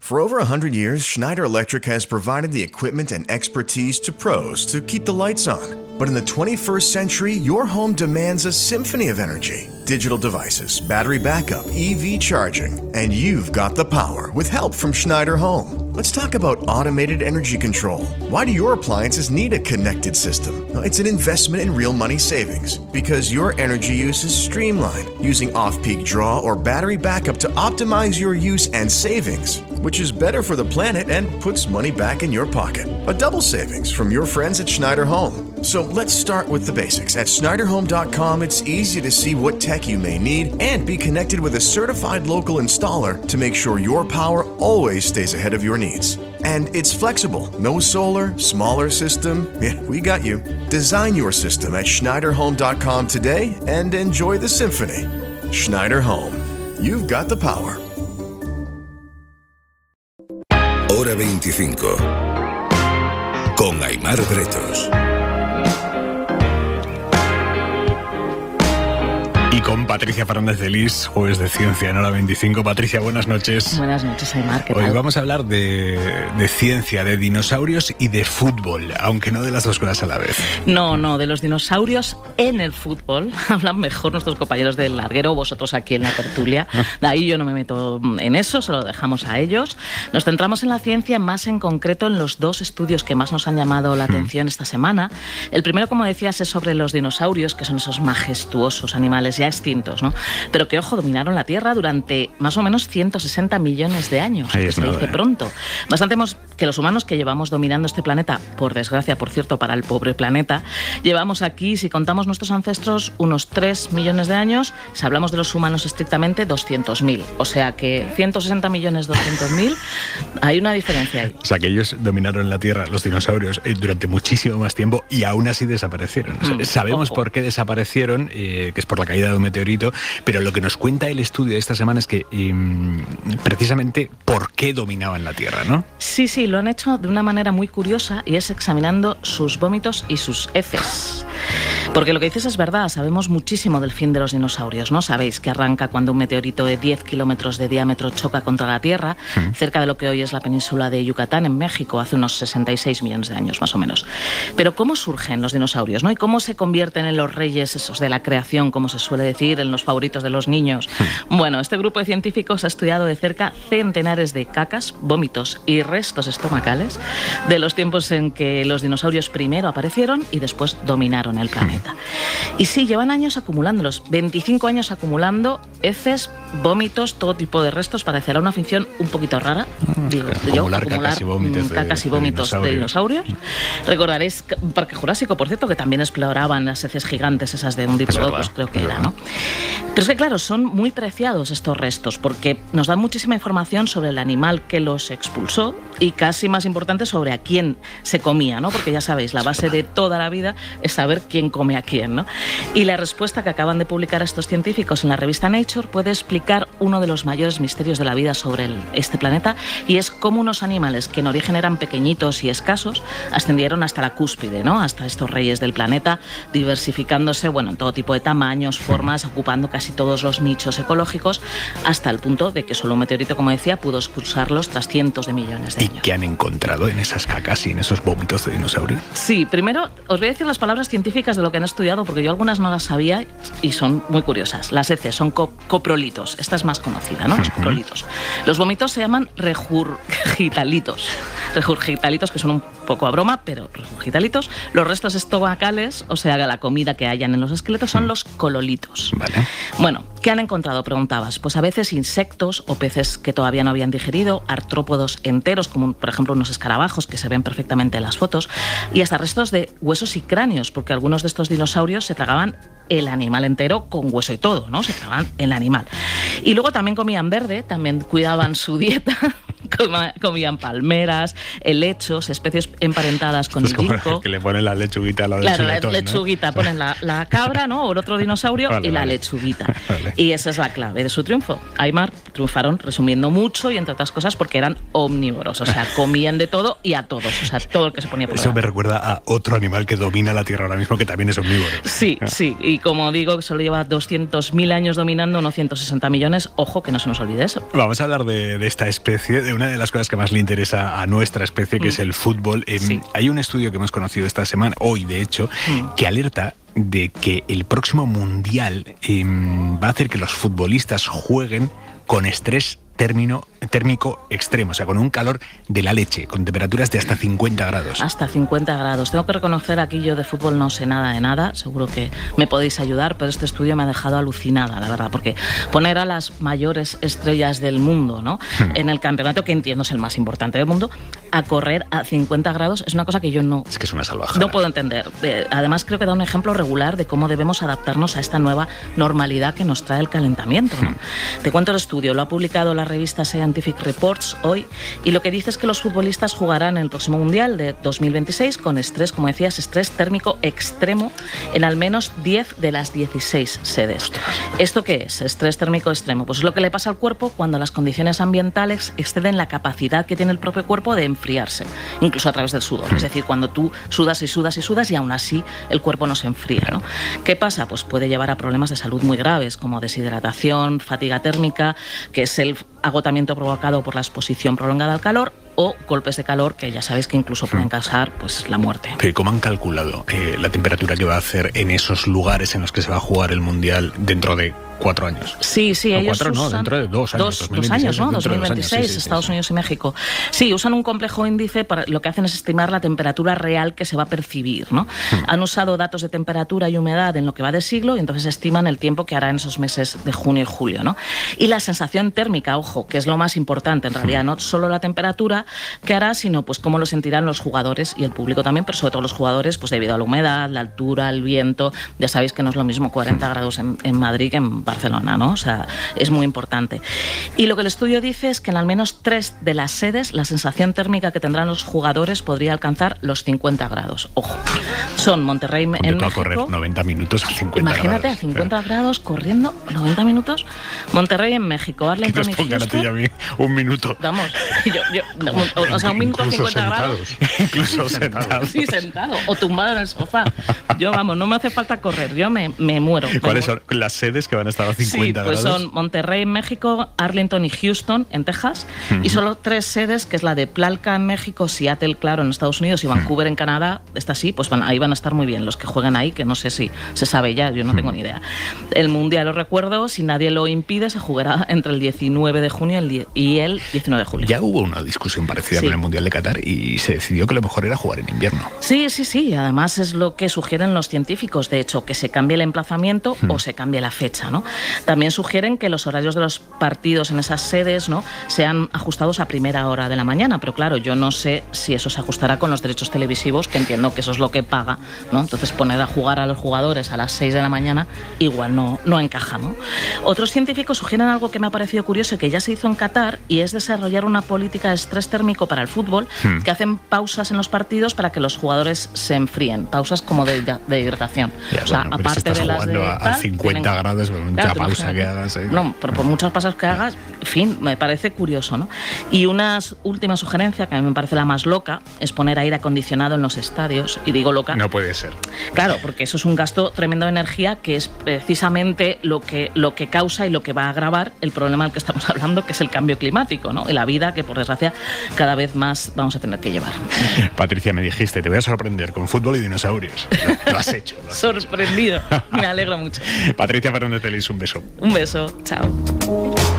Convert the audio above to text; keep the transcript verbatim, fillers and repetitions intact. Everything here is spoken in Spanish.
For over one hundred years, Schneider Electric has provided the equipment and expertise to pros to keep the lights on. But in the twenty-first century, your home demands a symphony of energy. Digital devices, battery backup, E V charging, and you've got the power with help from Schneider Home. Let's talk about automated energy control. Why do your appliances need a connected system? Well, it's an investment in real money savings because your energy use is streamlined using off-peak draw or battery backup to optimize your use and savings, which is better for the planet and puts money back in your pocket. A double savings from your friends at Schneider Home. So let's start with the basics. At Schneider Home dot com, it's easy to see what tech you may need and be connected with a certified local installer to make sure your power always stays ahead of your needs. And it's flexible. No solar, smaller system. Yeah, we got you. Design your system at Schneider Home dot com today and enjoy the symphony. Schneider Home. You've got the power. Hora veinticinco. Con Aimar Bretos. Y con Patricia Fernández de Lis, jueves de ciencia en Hora veinticinco. Patricia, buenas noches. Buenas noches, Aimar, ¿qué tal? Hoy vamos a hablar de, de ciencia, de dinosaurios y de fútbol, aunque no de las dos cosas a la vez. No, no, de los dinosaurios en el fútbol. Hablan mejor nuestros compañeros del larguero, vosotros aquí en la tertulia. De ahí yo no me meto en eso, se lo dejamos a ellos. Nos centramos en la ciencia, más en concreto en los dos estudios que más nos han llamado la atención mm. esta semana. El primero, como decías, es sobre los dinosaurios, que son esos majestuosos animales ya extintos, ¿no? Pero que, ojo, dominaron la Tierra durante más o menos ciento sesenta millones de años, que se dice pronto. Bastante más que los humanos, que llevamos dominando este planeta, por desgracia, por cierto, para el pobre planeta. Llevamos aquí, si contamos nuestros ancestros, unos tres millones de años. Si hablamos de los humanos estrictamente, doscientos mil. O sea que ciento sesenta millones, doscientos mil, hay una diferencia ahí. O sea que ellos dominaron la Tierra, los dinosaurios, durante muchísimo más tiempo y aún así desaparecieron. Mm, Sabemos ojo. por qué desaparecieron, eh, que es por la caída de un meteorito, pero lo que nos cuenta el estudio de esta semana es que eh, precisamente por qué dominaban la Tierra, ¿no? Sí, sí, lo han hecho de una manera muy curiosa y es examinando sus vómitos y sus heces. Porque lo que dices es verdad, sabemos muchísimo del fin de los dinosaurios, ¿no? Sabéis que arranca cuando un meteorito de diez kilómetros de diámetro choca contra la Tierra, mm. cerca de lo que hoy es la península de Yucatán, en México, hace unos sesenta y seis millones de años, más o menos. Pero ¿cómo surgen los dinosaurios, no? ¿Y cómo se convierten en los reyes esos de la creación, como se suele decir, en los favoritos de los niños? Mm. Bueno, este grupo de científicos ha estudiado de cerca centenares de cacas, vómitos y restos estomacales de los tiempos en que los dinosaurios primero aparecieron y después dominaron el planeta. Y sí, llevan años acumulándolos, veinticinco años acumulando heces, vómitos, todo tipo de restos. Parecerá una afición un poquito rara, digo yo, acumular cacas y vómitos, cacas y vómitos de, de, dinosaurios. de dinosaurios. Recordaréis un Parque Jurásico, por cierto, que también exploraban las heces gigantes, esas de un diplodocus, creo que era, ¿no? Pero es que, claro, son muy preciados estos restos porque nos dan muchísima información sobre el animal que los expulsó y casi más importante sobre a quién se comía, ¿no? Porque ya sabéis, la base de toda la vida es saber quién come a quién, ¿no? Y la respuesta que acaban de publicar estos científicos en la revista Nature puede explicar uno de los mayores misterios de la vida sobre el, este planeta, y es cómo unos animales que en origen eran pequeñitos y escasos ascendieron hasta la cúspide, ¿no? Hasta estos reyes del planeta, diversificándose, bueno, en todo tipo de tamaños, formas, ocupando casi todos los nichos ecológicos, hasta el punto de que solo un meteorito, como decía, pudo expulsarlos tras cientos de millones de años. ¿Y qué han encontrado en esas cacas y en esos vómitos de dinosaurio? Sí, primero os voy a decir las palabras científicas de lo que han estudiado, porque yo algunas no las sabía y son muy curiosas. Las heces son co coprolitos, esta es más conocida, ¿no? Los coprolitos. Los vómitos se llaman regurgitalitos. Regurgitalitos, que son un poco a broma, pero regurgitalitos. Los restos estomacales, o sea, la comida que hayan en los esqueletos, son los cololitos. Vale. Bueno, ¿qué han encontrado? Preguntabas. Pues a veces insectos o peces que todavía no habían digerido, artrópodos enteros, como por ejemplo unos escarabajos que se ven perfectamente en las fotos, y hasta restos de huesos y cráneos, porque algunos de estos dinosaurios se tragaban el animal entero con hueso y todo, ¿no? Se tragaban el animal. Y luego también comían verde, también cuidaban su dieta, comían palmeras, helechos, especies emparentadas con es el disco. Que le ponen la lechuguita a la Claro, del chuletón, la lechuguita, ¿no? Ponen la, la cabra, ¿no? O el otro dinosaurio, vale, y la vale. lechuguita. Vale. Y esa es la clave de su triunfo. Aimar, triunfaron, resumiendo mucho y entre otras cosas porque eran omnívoros, o sea, comían de todo y a todos, o sea, todo lo que se ponía por Eso me recuerda a otro animal que domina la Tierra ahora mismo, que también es omnívoro. Sí, ah. sí, y como digo, que solo lleva doscientos mil años dominando, no ciento sesenta millones, ojo, que no se nos olvide eso. Vamos a hablar de, de esta especie, de una una de las cosas que más le interesa a nuestra especie, que mm. es el fútbol. Eh, sí. Hay un estudio que hemos conocido esta semana, hoy de hecho, mm. que alerta de que el próximo Mundial eh, va a hacer que los futbolistas jueguen con estrés término, térmico extremo, o sea, con un calor de la leche, con temperaturas de hasta cincuenta grados. Hasta cincuenta grados. Tengo que reconocer, aquí yo de fútbol no sé nada de nada, seguro que me podéis ayudar, pero este estudio me ha dejado alucinada, la verdad, porque poner a las mayores estrellas del mundo, ¿no?, hmm. en el campeonato, que entiendo es el más importante del mundo, a correr a cincuenta grados es una cosa que yo no... Es que es una salvajada. No puedo entender. Además, creo que da un ejemplo regular de cómo debemos adaptarnos a esta nueva normalidad que nos trae el calentamiento, ¿no? Hmm. Te cuento el estudio, lo ha publicado la revista Scientific Reports hoy, y lo que dice es que los futbolistas jugarán en el próximo Mundial de dos mil veintiséis con estrés, como decías, estrés térmico extremo en al menos diez de las dieciséis sedes. ¿Esto qué es? Estrés térmico extremo. Pues es lo que le pasa al cuerpo cuando las condiciones ambientales exceden la capacidad que tiene el propio cuerpo de enfriarse, incluso a través del sudor. Es decir, cuando tú sudas y sudas y sudas y aún así el cuerpo no se enfría, ¿no? ¿Qué pasa? Pues puede llevar a problemas de salud muy graves, como deshidratación, fatiga térmica, que es el agotamiento provocado por la exposición prolongada al calor, o golpes de calor que ya sabéis que incluso pueden causar pues la muerte. Pero ¿cómo han calculado eh, la temperatura que va a hacer en esos lugares en los que se va a jugar el Mundial dentro de cuatro años? Sí, sí, no, ellos cuatro usan... no, dentro de dos años. Dos, dos años, ¿no? dos mil veintiséis, sí, sí, Estados sí, Unidos sí. y México. Sí, usan un complejo índice, para lo que hacen es estimar la temperatura real que se va a percibir, ¿no? Hmm. Han usado datos de temperatura y humedad en lo que va de siglo y entonces estiman el tiempo que hará en esos meses de junio y julio, ¿no? Y la sensación térmica, ojo, que es lo más importante en realidad, no solo la temperatura que hará, sino pues cómo lo sentirán los jugadores y el público también, pero sobre todo los jugadores, pues debido a la humedad, la altura, el viento. Ya sabéis que no es lo mismo cuarenta grados en, en Madrid que en Barcelona, ¿no? O sea, es muy importante. Y lo que el estudio dice es que en al menos tres de las sedes la sensación térmica que tendrán los jugadores podría alcanzar los cincuenta grados. Ojo, son Monterrey en México. A correr noventa minutos a cincuenta Imagínate, grados. a cincuenta pero... grados corriendo noventa minutos. Monterrey en México, Arlington y Houston. Que nos pongan a ti y a mí un minuto. Vamos, yo, yo, o, o sea, un minuto a cincuenta grados. Incluso sentados. Sí, sentado. O tumbado en el sofá. Yo, vamos, no me hace falta correr. Yo me, me muero. Me ¿Cuáles muero. son las sedes que van a estar a cincuenta sí, pues grados? Son Monterrey en México, Arlington y Houston en Texas. Uh-huh. Y solo tres sedes, que es la de Tlalpan en México, Seattle, claro, en Estados Unidos, y Vancouver en Canadá. Esta sí, pues van, ahí van a estar muy bien los que juegan ahí, que no sé si se sabe ya, yo no tengo ni idea. El Mundial, lo recuerdo, si nadie lo impide, se jugará entre el diecinueve de junio y el diecinueve de julio. Ya hubo una discusión parecida sí. con el Mundial de Qatar y se decidió que lo mejor era jugar en invierno. Sí, sí, sí. Además es lo que sugieren los científicos, de hecho, que se cambie el emplazamiento hmm. o se cambie la fecha, ¿no? También sugieren que los horarios de los partidos en esas sedes, ¿no?, sean ajustados a primera hora de la mañana, pero claro, yo no sé si eso se ajustará con los derechos televisivos, que entiendo que eso es lo que paga, ¿no? Entonces poner a jugar a los jugadores a las seis de la mañana igual no, no encaja, ¿no? Otros científicos sugieren algo que me ha parecido curioso y que ya se hizo en Qatar, y es desarrollar una política de estrés térmico para el fútbol, hmm. que hacen pausas en los partidos para que los jugadores se enfríen, pausas como de, de, de hidratación. Ya, o sea, bueno, aparte si de las de a, a cincuenta tienen, grados, mucha claro, pausa que hagas. ¿eh? No, pero por muchas pausas que hagas, en fin, me parece curioso, ¿no? Y una última sugerencia, que a mí me parece la más loca, es poner aire acondicionado en los estadios, y digo loca. No puede ser. Claro, porque eso es un gasto tremendo de energía, que es precisamente lo que, lo que causa y lo que va a agravar el problema del que estamos hablando, que es el cambio climático, ¿no? Y la vida que, por desgracia, cada vez más vamos a tener que llevar. Patricia, me dijiste, te voy a sorprender con fútbol y dinosaurios. Lo, lo has hecho. Lo has Sorprendido. hecho. Me alegro mucho. Patricia Fernández Telis, un beso. Un beso. Chao.